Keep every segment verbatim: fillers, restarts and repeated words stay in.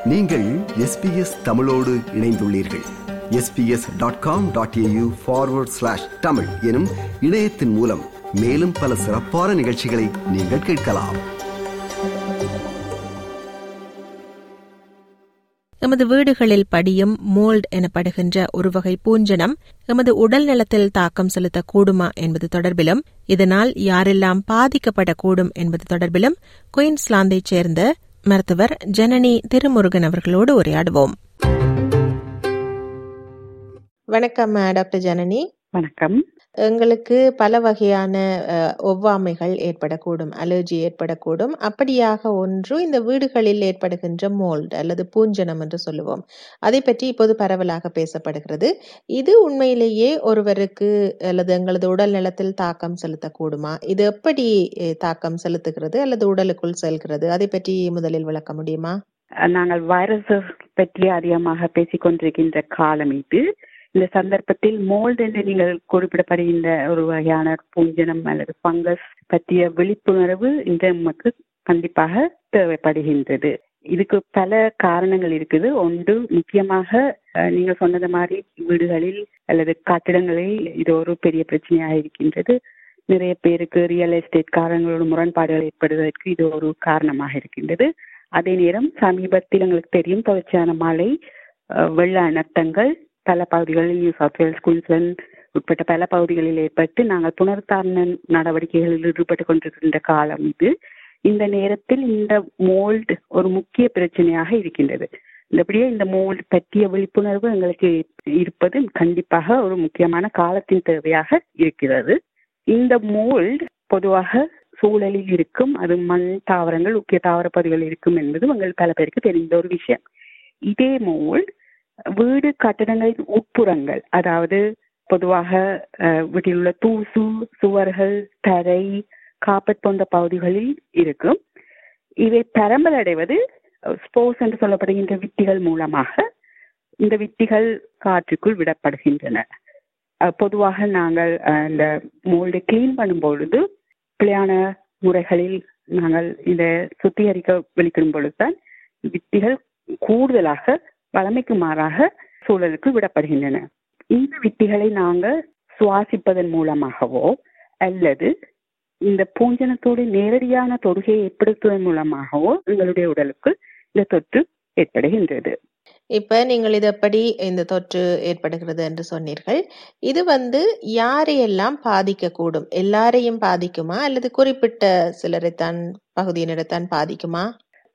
நீங்கள் S B S தமிழோடு இணைந்துள்ளீர்கள். S B S dot com dot A U forward slash Tamil எனும் இணையத்தின் மூலம் மேலும் பல சிறப்பான நிகழ்ச்சிகளை நீங்கள் கேட்கலாம். எமது வீடுகளில் படியும் மோல்ட் எனப்படுகின்ற ஒரு வகை பூஞ்சனம் எமது உடல் நலத்தில் தாக்கம் செலுத்தக்கூடுமா என்பது தொடர்பிலும், இதனால் யாரெல்லாம் பாதிக்கப்படக்கூடும் என்பது தொடர்பிலும் குயின்ஸ்லாந்தைச் சேர்ந்த மருத்துவர் ஜனனி திருமுருகன் அவர்களோடு உரையாடுவோம். வணக்கம் டாக்டர் ஜனனி. வணக்கம். எங்களுக்கு பல வகையான ஒவ்வாமைகள் ஏற்படக்கூடும், அலர்ஜி ஏற்படக்கூடும். அப்படியாக ஒன்று இந்த வீடுகளில் ஏற்படுகின்ற மோல்ட் அல்லது பூஞ்சனம் என்று சொல்லுவோம். அதை பற்றி இப்போது பரவலாக பேசப்படுகிறது. இது உண்மையிலேயே ஒருவருக்கு அல்லது எங்களது உடல் நலத்தில் தாக்கம் செலுத்தக்கூடுமா? இது எப்படி தாக்கம் செலுத்துகிறது அல்லது உடலுக்குள் செல்கிறது? அதை பற்றி முதலில் விளக்க முடியுமா? நாங்கள் வைரஸ் பற்றி அதிகமாக பேசிக்கொண்டிருக்கின்ற காலம் இது. இந்த சந்தர்ப்பத்தில் மோல்ட் என்று நீங்கள் குறிப்பிடப்படுகின்ற ஒரு வகையான பூஞ்சனம் அல்லது பங்கஸ் பற்றிய விழிப்புணர்வு இந்த நமக்கு கண்டிப்பாக தேவைப்படுகின்றது. இதுக்கு பல காரணங்கள் இருக்குது. ஒன்று, முக்கியமாக நீங்கள் சொன்னது மாதிரி வீடுகளில் அல்லது கட்டிடங்களில் இது ஒரு பெரிய பிரச்சனையாக இருக்கின்றது. நிறைய பேருக்கு ரியல் எஸ்டேட் காரணங்களோட முரண்பாடுகள் ஏற்படுவதற்கு இது ஒரு காரணமாக இருக்கின்றது. அதே நேரம் சமீபத்தில் எங்களுக்கு தெரியும் தொடர்ச்சியான மழை, வெள்ள அனர்த்தங்கள் பல பகுதிகளில், நியூ சவுத் வேல்ஸ், குயின்ஸ்லாந்து உட்பட்ட பல பகுதிகளில் ஏற்பட்டு நாங்கள் புனர்தாரண நடவடிக்கைகளில் ஈடுபட்டுக் கொண்டிருக்கின்ற காலம் இது. இந்த நேரத்தில் இந்த மோல்ட் ஒரு முக்கிய பிரச்சனையாக இருக்கின்றது. இந்தபடியே இந்த மோல்ட் பற்றிய விழிப்புணர்வு எங்களுக்கு இருப்பது கண்டிப்பாக ஒரு முக்கியமான காலத்தின் தேவையாக இருக்கிறது. இந்த மோல்ட் பொதுவாக சூழலில் இருக்கும், அது மண், தாவரங்கள், முக்கிய தாவர பகுதிகள் இருக்கும் என்பது உங்கள் பல பேருக்கு தெரிந்த ஒரு விஷயம். இதே மோல்ட் வீடு கட்டடங்களின் உட்புறங்கள், அதாவது பொதுவாக வீட்டில் உள்ள தூசு, சுவர்கள், தரை, காப்பட் போன்ற பகுதிகளில் இருக்கும். இவை பரம்பலடைவது ஸ்போர்ஸ் என்று சொல்லப்படுகின்ற வித்திகள் மூலமாக. இந்த வித்திகள் காற்றுக்குள் விடப்படுகின்றன. பொதுவாக நாங்கள் இந்த மோல்டை கிளீன் பண்ணும் பொழுது பிழையான முறைகளில் நாங்கள் இதை சுத்திகரிக்க வெளிக்கிடும் பொழுதுதான் வித்திகள் கூடுதலாக வளமைக்கு மாறாக சூழலுக்கு விடப்படுகின்றன. இந்த வித்திகளை நாங்கள் சுவாசிப்பதன் மூலமாகவோ அல்லது இந்த பூஞ்சனத்தோடு நேரடியான தொடுகையை ஏற்படுத்துவதன் மூலமாகவோ எங்களுடைய உடலுக்கு இந்த தொற்று ஏற்படுகின்றது. இப்ப நீங்கள் இதப்படி இந்த தொற்று ஏற்படுகிறது என்று சொன்னீர்கள். இது வந்து யாரையெல்லாம் பாதிக்க கூடும்? எல்லாரையும் பாதிக்குமா அல்லது குறிப்பிட்ட சிலரைத்தான், பகுதியினரைத்தான் பாதிக்குமா?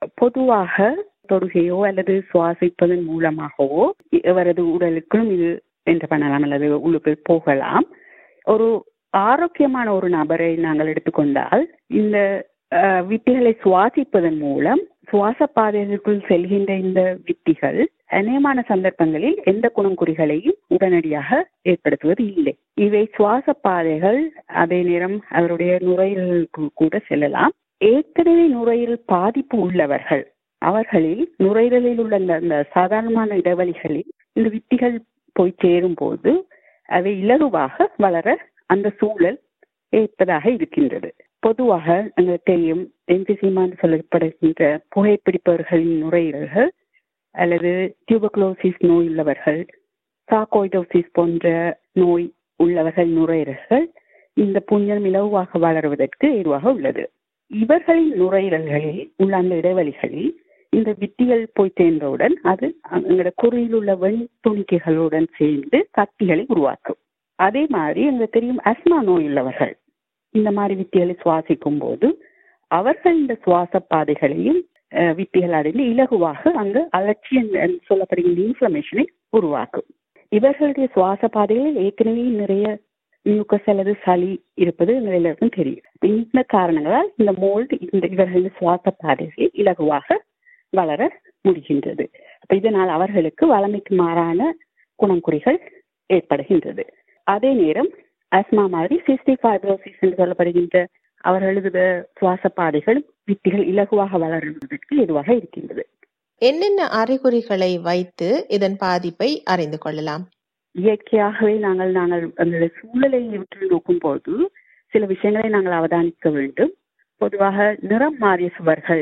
பொதுவாக தொடுகையோ அல்லது சுவாசிப்பதன் மூலமாகவோ இவரது உடலுக்கும் இது என்று பண்ணலாம் அல்லது உள்ளுக்குள் போகலாம். ஒரு ஆரோக்கியமான ஒரு நபரை நாங்கள் எடுத்துக்கொண்டால் இந்த வித்திகளை சுவாசிப்பதன் மூலம் சுவாச பாதைகளுக்குள் செல்கின்ற இந்த வித்திகள் அநேகமான சந்தர்ப்பங்களில் எந்த குணங்குறிகளையும் உடனடியாக ஏற்படுத்துவது இல்லை. இவை சுவாச பாதைகள் அதே நேரம் அவருடைய நுரையீரலுக்கு கூட செல்லலாம். ஏற்கனவே நுரையீரல் பாதிப்பு உள்ளவர்கள், அவர்களில் நுரையீரலில் உள்ள அந்த சாதாரணமான இடைவெளிகளில் இந்த வித்திகள் போய் சேரும் போது அவை இலகுவாக வளர அந்த சூழல் ஏற்பதாக இருக்கின்றது. பொதுவாக எங்களுக்கு தெரியும், எம்பிசிமா சொல்லப்படுகின்ற புகைப்பிடிப்பவர்களின் நுரையீரல்கள் அல்லது டியூபர்குலோசிஸ் நோய் உள்ளவர்கள், சார்கோயிடோசிஸ் போன்ற நோய் உள்ளவர்கள் நுரையீரல்கள் இந்த பூஞ்சனம் இலகுவாக வளருவதற்கு ஏதுவாக உள்ளது. இவர்களின் நுரையீரல்களில் உள்ள அந்த இடைவெளிகளில் இந்த வித்திகள் போய் சேர்ந்தவுடன் அது எங்களோட குறியில் உள்ள வெண் துணிக்கைகளுடன் சேர்ந்து கட்டிகளை உருவாக்கும். அதே மாதிரி எங்களுக்கு தெரியும் அஸ்மா நோய் உள்ளவர்கள் இந்த மாதிரி வித்திகளை சுவாசிக்கும் போது அவர்கள் இந்த சுவாச பாதைகளையும் வித்திகள் அடைந்து இலகுவாக அங்கு அலட்சி சொல்லப்படுகின்ற இன்ஃப்ளமேஷனை உருவாக்கும். இவர்களுடைய சுவாச பாதைகளில் ஏற்கனவே நிறைய மியூக்கஸ் அல்லது சளி இருப்பது எங்கள் எல்லாருக்கும் தெரியும். இந்த காரணங்களால் இந்த மோல்ட் இந்த இவர்களின் சுவாச பாதைகளில் இலகுவாக வளர முடிகின்றது. அப்ப இதனால் அவர்களுக்கு வளமைக்கு மாறான குணங்குறிகள் ஏற்படுகின்றது. அதே நேரம் அஸ்மா மாதிரி சிஸ்டிக் ஃபைப்ரோசிஸ் என்று சொல்லப்படுகின்ற அவர்களது சுவாச பாதைகள் வித்திகள் இலகுவாக வளருவதற்கு ஏதுவாக இருக்கின்றது. என்னென்ன அறிகுறிகளை வைத்து இதன் பாதிப்பை அறிந்து கொள்ளலாம்? இயற்கையாகவே நாங்கள் நாங்கள் அந்த சூழலை விட்டு நோக்கும் போது சில விஷயங்களை நாங்கள் அவதானிக்க வேண்டும். பொதுவாக நிறம் மாறிய சுவர்கள்,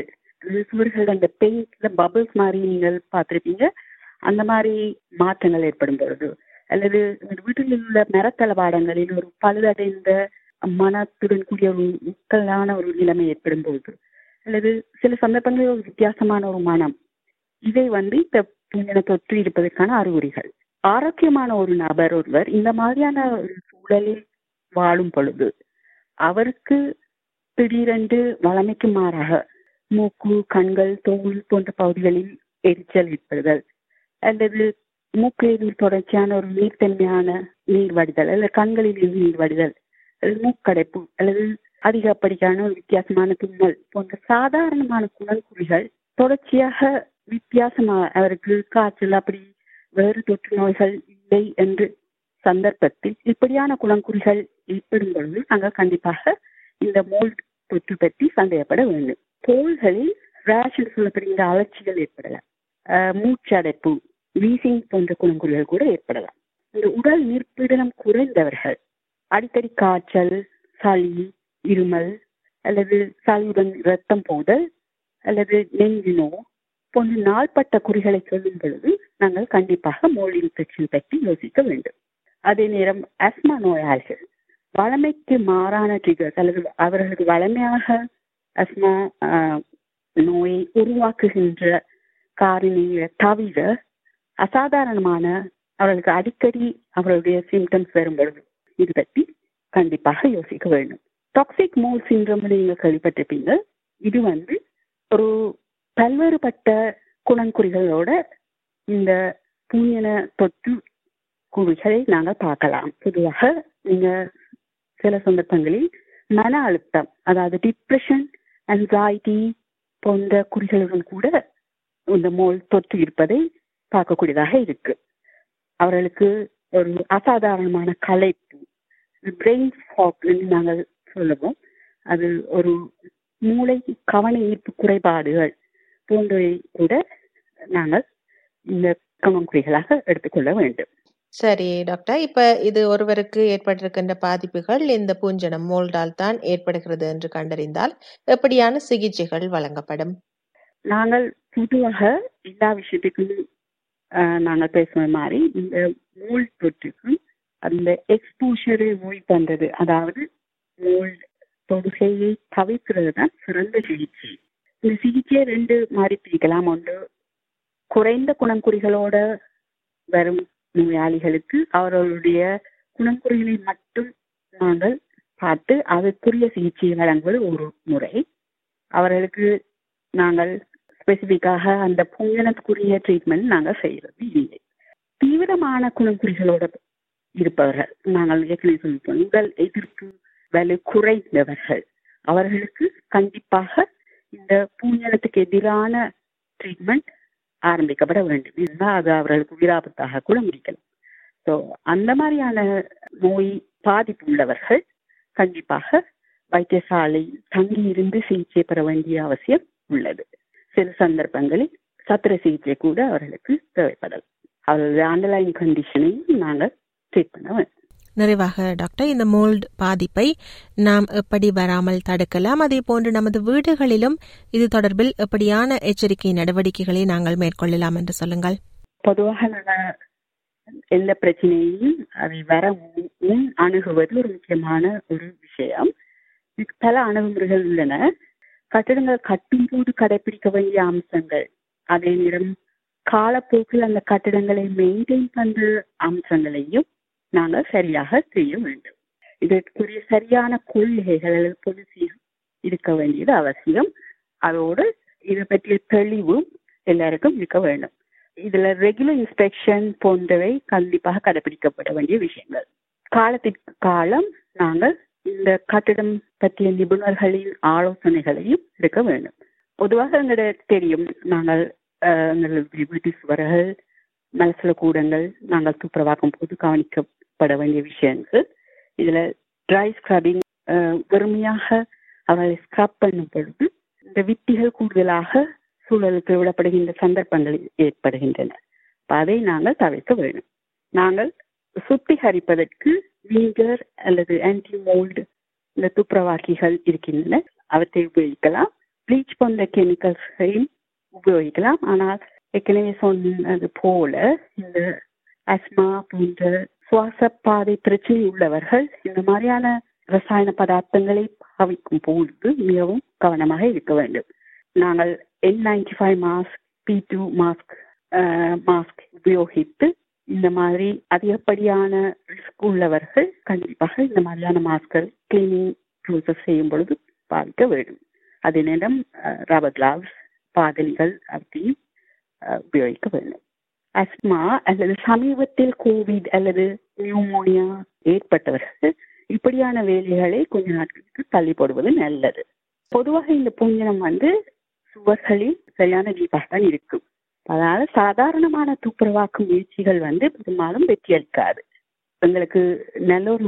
சுவர்கள் அந்த பெயிண்ட்ல பபிள்ஸ் மாதிரி நீங்கள் பார்த்திருப்பீங்க. அந்த மாதிரி மாற்றங்கள் ஏற்படும் பொழுது, அல்லது வீட்டில் உள்ள மரத்தளவாடங்களில் ஒரு பழுதடைந்த மனத்துடன் கூடிய ஒரு முக்கலான ஒரு நிலைமை ஏற்படும் பொழுது, அல்லது சில சந்தர்ப்பங்களில் ஒரு வித்தியாசமான ஒரு மனம், இதை வந்து இந்த பூஞ்சன தொற்று இருப்பதற்கான அறிகுறிகள். ஆரோக்கியமான ஒரு நபர் ஒருவர் இந்த மாதிரியான ஒரு சூழலில் வாழும் பொழுது அவருக்கு திடீரென்று வளமைக்கு மாறாக மூக்கு, கண்கள், தோல் போன்ற பகுதிகளில் எரிச்சல் ஏற்படுதல், அல்லது மூக்கில் தொடர்ச்சியான ஒரு நீர்த்தன்மையான நீர் வடிதல், அல்லது கண்களில் இருந்து நீர் வடிதல், அல்லது மூக்கடைப்பு, அல்லது அதிகப்படியான ஒரு வித்தியாசமான தும்மல் போன்ற சாதாரணமான குணங்குறிகள் தொடர்ச்சியாக வித்தியாசமாக அவருக்கு காய்ச்சல் அப்படி வேறு தொற்று நோய்கள் இல்லை என்று சந்தர்ப்பத்தில் இப்படியான குணங்குறிகள் ஏற்படும் பொழுது நாங்கள் கண்டிப்பாக இந்த மோல்ட் தொற்று பற்றி சந்தேகப்பட வேண்டும். தோள்களில் ரேஷ் என்று சொல்லப்படுகின்ற அலர்ச்சிகள் ஏற்படலாம், மூச்சடைப்பு, வீசிங் போன்ற குணங்குறிகள் கூட ஏற்படலாம். இந்த உடல் நீர்ப்பீடனம் குறைந்தவர்கள் அடிக்கடி காய்ச்சல், சளி, இருமல், அல்லது சளியுடன் இரத்தம் போதல், அல்லது நெஞ்சு நோய் போன்ற நாள்பட்ட குறிகளை சொல்லும் பொழுது நாங்கள் கண்டிப்பாக மோல்ட் இன்ஃபெக்ஷன் பற்றி யோசிக்க வேண்டும். அதே நேரம் ஆஸ்மா நோயாளிகள் வளமைக்கு மாறான ட்ரிகர்ஸ் அல்லது அவர்களுக்கு வளமையாக ஆஸ்மா நோயை உருவாக்குகின்ற காரணியை தவிர அசாதாரணமான அவர்களுக்கு அடிக்கடி அவர்களுடைய சிம்டம்ஸ் வரும் பொழுது இது பற்றி கண்டிப்பாக யோசிக்க வேண்டும். டாக்ஸிக் மோல்ட் சிண்ட்ரோம் நீங்கள் கேள்விப்பட்டிருப்பீங்க. இது வந்து ஒரு பல்வேறுபட்ட குணங்குறிகளோட இந்த பூஞ்சன தொற்று குறிகளை நாங்கள் பார்க்கலாம். பொதுவாக நீங்க சில சந்தர்ப்பங்களில் மன அழுத்தம், அதாவது டிப்ரெஷன், ஆன்சைட்டி போன்ற குறிகளுடன் கூட இந்த மோல்ட் தொற்று இருப்பதை பார்க்கக்கூடியதாக இருக்கு. அவர்களுக்கு ஒரு அசாதாரணமான களைப்பு, பிரெயின் ஃபாக் என்று நாங்கள் சொல்லுவோம், அது ஒரு மூளை கவன ஈர்ப்பு குறைபாடுகள் போன்றவை கூட நாங்கள் இந்த கவனக்குறிகளாக எடுத்துக்கொள்ள வேண்டும். சரி டாக்டர், இப்ப இது ஒருவருக்கு ஏற்பட்டிருக்கின்ற பாதிப்புகள் இந்த பூஞ்சனம் மோல்டால் தான் ஏற்படுகிறது என்று கண்டறிந்தால் எப்படியான சிகிச்சைகள் வழங்கப்படும்? நாங்கள் பொதுவாக எல்லா விஷயத்துக்கும் நாங்கள் பேசுற மாதிரி இந்த மோல்ட் தொற்றுக்கும் அந்த எக்ஸ்போஷரை அவாய்ட் பண்றது, அதாவது மோல்ட் தொடுகையை தவிர்க்கிறது தான் சிறந்த சிகிச்சை. இந்த சிகிச்சையை ரெண்டு மாதிரி பிரிக்கலாம். ஒன்று, குறைந்த குணங்குறிகளோட வரும் நோயாளிகளுக்கு அவர்களுடைய குணங்குறிகளை மட்டும் நாங்கள் பார்த்து அதற்குரிய சிகிச்சையை வழங்குவது ஒரு முறை. அவர்களுக்கு நாங்கள் ஸ்பெசிபிக்காக அந்த பூஞ்சனத்துக்குரிய ட்ரீட்மெண்ட் நாங்கள் செய்யறது இல்லை. தீவிரமான குணங்குறிகளோட இருப்பவர்கள், நாங்கள் ஏற்கனவே சொல்லிப்போம், உடல் எதிர்ப்பு வலு குறைந்தவர்கள், அவர்களுக்கு கண்டிப்பாக இந்த பூஞ்சனத்துக்கு எதிரான ட்ரீட்மெண்ட் ஆரம்பிக்கப்பட வேண்டும். இதுதான் அது அவர்களுக்கு உயிராபத்தாக கூட முடிக்கலாம். ஸோ அந்த மாதிரியான நோய் பாதிப்பு உள்ளவர்கள் கண்டிப்பாக வைத்தியசாலை தங்கி இருந்து சிகிச்சை பெற வேண்டிய அவசியம் உள்ளது. சில சந்தர்ப்பங்களில் சத்திர சிகிச்சை கூட அவர்களுக்கு தேவைப்படலாம். அவர்களுடைய அண்டர்லைன் கண்டிஷனையும் நாங்கள் ட்ரீட் பண்ண வேண்டும். நிறைவாக டாக்டர், இந்த மோல்ட் பாதிப்பை நாம் எப்படி வராமல் தடுக்கலாம், அதே போன்று நமது வீடுகளிலும் இது தொடர்பில் எப்படியான எச்சரிக்கை நடவடிக்கைகளை நாங்கள் மேற்கொள்ளலாம் என்று சொல்லுங்கள். பொதுவாக நாங்கள் எந்த பிரச்சனையும் அதை வர முன் அணுகுவது ஒரு முக்கியமான ஒரு விஷயம். பல அணுகுமுறைகள் உள்ளன. கட்டிடங்கள் கட்டும் போது கடைபிடிக்க வேண்டிய அம்சங்கள், அதே நேரம் காலப்போக்கில் அந்த கட்டிடங்களை மெயின்டைன் பண்ற அம்சங்களையும் நாங்கள் சரியாக செய்ய வேண்டும். இதற்குரிய சரியான கொள்கைகள் அல்லது பாலிசி இருக்க வேண்டியது அவசியம். அதோடு இதை பற்றிய தெளிவும் எல்லாருக்கும் இருக்க வேண்டும். இதுல ரெகுலர் இன்ஸ்பெக்ஷன் போன்றவை கண்டிப்பாக கடைபிடிக்கப்பட வேண்டிய விஷயங்கள். காலத்திற்கு காலம் நாங்கள் இந்த கட்டிடம் பற்றிய நிபுணர்களின் ஆலோசனைகளையும் இருக்க வேண்டும். பொதுவாக எங்களுக்கு தெரியும், நாங்கள் எங்களுடைய வீட்டு சுவர்கள், மலசல கூடங்கள் நாங்கள் துப்புரவாக்கும் போது கவனிக்கப்பட வேண்டிய விஷயங்கள். இதுல ட்ரை ஸ்க்ரப்பிங், வெறுமையாக அவர்களை ஸ்க்ரப் பண்ணும் பொழுது இந்த வித்திகள் கூடுதலாக சூழலுக்கு விடப்படுகின்ற சந்தர்ப்பங்கள் ஏற்படுகின்றன. அதை நாங்கள் தவிர்க்க வேண்டும். நாங்கள் சுத்திகரிப்பதற்கு வினிகர் அல்லது ஆன்டி மோல்டு இந்த துப்புரவாக்கிகள் இருக்கின்றன, அவற்றை உபயோகிக்கலாம். ப்ளீச் போன்ற கெமிக்கல்ஸையும் உபயோகிக்கலாம். ஆனால் ஏற்கனவே சொன்னது போல இந்த அஸ்மா போன்ற சுவாச பாதை பிரச்சனை உள்ளவர்கள் இந்த மாதிரியான ரசாயன பதார்த்தங்களை பாவிக்கும் பொழுது மிகவும் கவனமாக இருக்க வேண்டும். நாங்கள் N ninety five mask, P two mask mask உபயோகித்து இந்த மாதிரி அதிகப்படியான ரிஸ்க் உள்ளவர்கள் கண்டிப்பாக இந்த மாதிரியான மாஸ்கள் கிளீனிங் ப்ரோசஸ் செய்யும் பொழுது பாவிக்க வேண்டும். அதே நேரம் ரப்பர் கிளவ்ஸ், பாதணிகள் அப்படியும் உபயோகிக்க வேண்டும். அஸ்மா அல்லது சமீபத்தில் கோவிட் அல்லது நியூமோனியா ஏற்பட்டவர்கள் இப்படியான வேலைகளை கொஞ்ச நாட்களுக்கு தள்ளி போடுவது நல்லது. பொதுவாக இந்த பூஞ்சனம் வந்து சுவர்களில் சரியான டீப்பாக தான் இருக்கும். அதனால சாதாரணமான துப்புரவாக்கும் முயற்சிகள் வந்து பெரும்பாலும் வெற்றி அளிக்காது. எங்களுக்கு நல்ல ஒரு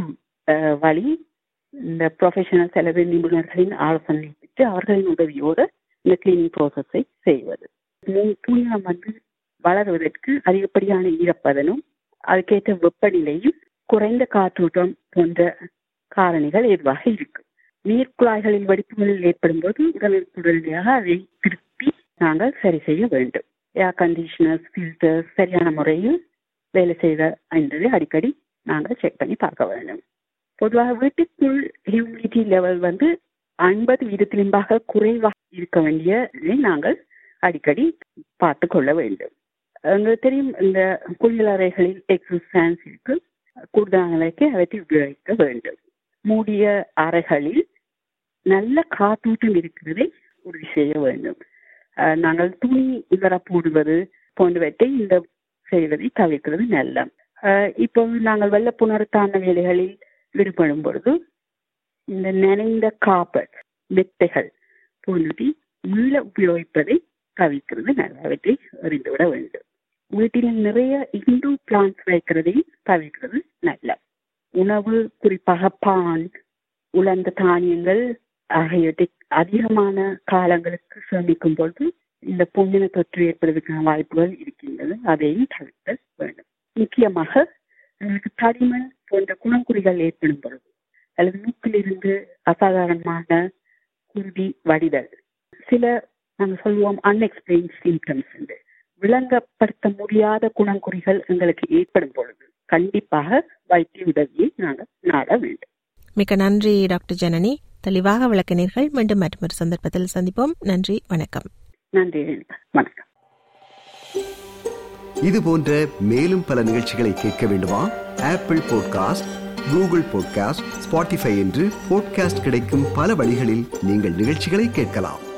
வழி இந்த ப்ரொஃபஷனல்ஸ் அல்லது நிபுணர்களின் ஆலோசனை பெற்று அவர்களின் உதவியோடு இந்த கிளீனிங் ப்ரோசஸை செய்வது. பூஞ்சனம் வந்து வளர்வதற்கு அதிகப்படியான ஈரப்பதனும் அதுக்கேற்ற வெப்பநிலையும் குறைந்த காற்றோட்டம் போன்ற காரணிகள் எதுவாக இருக்கும். நீர்க்குழாய்களில் வெடிப்புகளில் ஏற்படும் போது உடனடியாக அதை திருப்பி நாங்கள் சரி செய்ய வேண்டும். ஏர் கண்டிஷனர்ஸ், ஃபில்டர்ஸ் சரியான முறையில் வேலை செய்த என்பதை அடிக்கடி நாங்கள் செக் பண்ணி பார்க்க வேண்டும். பொதுவாக வீட்டுக்குள் ஹியூமிடிட்டி லெவல் வந்து ஐம்பது வீதத்திலிம்பாக குறைவாக இருக்க வேண்டியதை நாங்கள் அடிக்கடி பார்த்து கொள்ள வேண்டும். எங்களுக்கு தெரியும் இந்த குளியலறைகளில் எக்ஸாஸ்ட் ஃபேன்ஸ் இருக்கு. கூடுதலான விலைக்கு அவற்றை உபயோகிக்க வேண்டும். மூடிய அறைகளில் நல்ல காற்றோட்டம் இருக்கிறதை உறுதி செய்ய வேண்டும். நாங்கள் துணி இதர போடுவது போன்றவற்றை இந்த செய்வதை தவிர்க்கிறது நல்ல. இப்போ நாங்கள் வெள்ள புணர்த்தான வேலைகளில் ஈடுபடும் பொழுது இந்த நனைந்த காப்பட், மெத்தைகள் போன்றவை மீள உபயோகிப்பதை தவிர்க்கிறது நல்ல. அவற்றை அறிந்துவிட வேண்டும். வீட்டில் நிறைய இண்டோர் பிளான்ட்ஸ் வைக்கிறதையும் தவிர்க்கிறது நல்ல. உணவு, குறிப்பாக பான், உலர்ந்த தானியங்கள் ஆகியவற்றை அதிகமான காலங்களுக்கு சேமிக்கும் பொழுது இந்த பூஞ்சன தொற்று ஏற்படுவதற்கான வாய்ப்புகள் இருக்கின்றது. அதையும் தவிர்க்க வேண்டும். முக்கியமாக நமக்கு தடிமன் போன்ற குணங்குறிகள் ஏற்படும் பொழுது அல்லது மூக்கிலிருந்து அசாதாரணமான குருதி வடிதல், சில நாங்கள் சொல்லுவோம் அன்எக்ஸ்பிளைன் சிம்டம்ஸ் என்று விளங்கப்படுத்த முடியாத குணங்குறிகள் எங்களுக்கு ஏற்படும் பொழுது கண்டிப்பாக வைத்திய உதவியை நாங்கள் நாட வேண்டும். மிக்க நன்றி டாக்டர் ஜனனி, தெளிவாக விளக்கினீர்கள். மீண்டும் மற்றொரு சந்தர்ப்பத்தில் சந்திப்போம். நன்றி, வணக்கம். நன்றி, வணக்கம். இது போன்ற மேலும் பல நிகழ்ச்சிகளை கேட்க வேண்டுமா? Apple podcast, Google podcast, Spotify என்று பாட்காஸ்ட் கிடைக்கும் பல வழிகளில் நீங்கள் நிகழ்ச்சிகளை கேட்கலாம்.